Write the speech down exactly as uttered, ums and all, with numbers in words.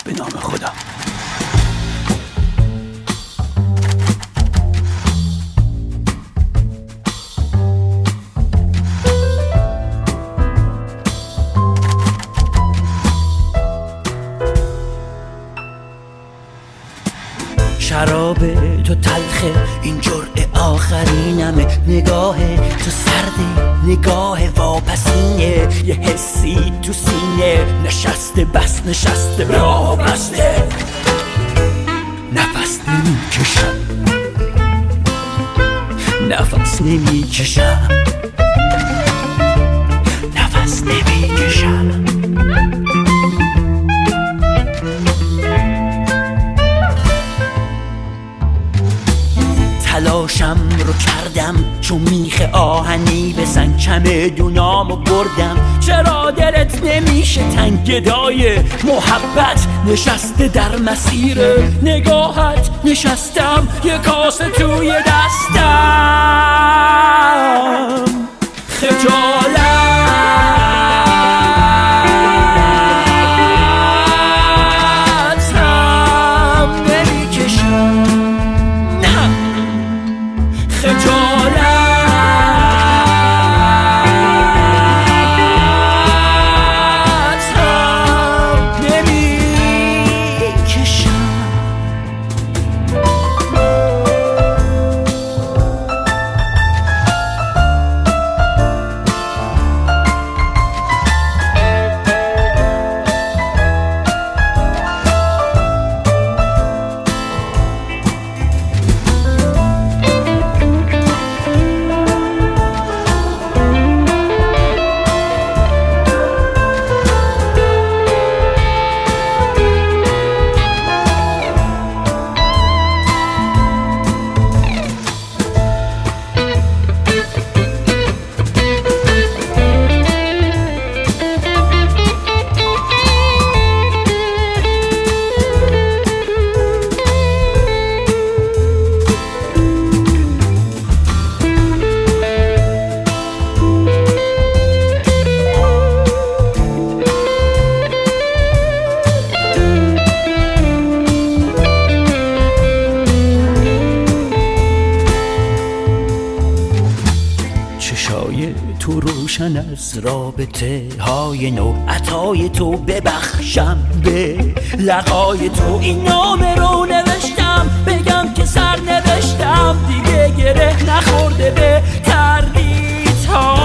به نام خدا. شراب تو تلخه، این جرعه آخرینمه. نگاه تو سرده، نگاه واپسینه. یه حسی تو سینه نشسته، بس نشسته، راه بسته. نفس نمیکشم، نفس نمیکشم، نفس نمیکشم. تلاشم رو کردم چون میخ آهنی به سنگ، چمدونامو بردم. چرا دلت نمیشه تنگ؟ گدای محبت نشسته در مسیر نگاهت. نشستم یه کاسه توی دستم، خجالت تو روشن از رابطه های نو. عطای تو ببخشم، به لقای تو این نامه رو نوشتم. بگم که سر نوشتم دیگه گره نخورده به تردیدها.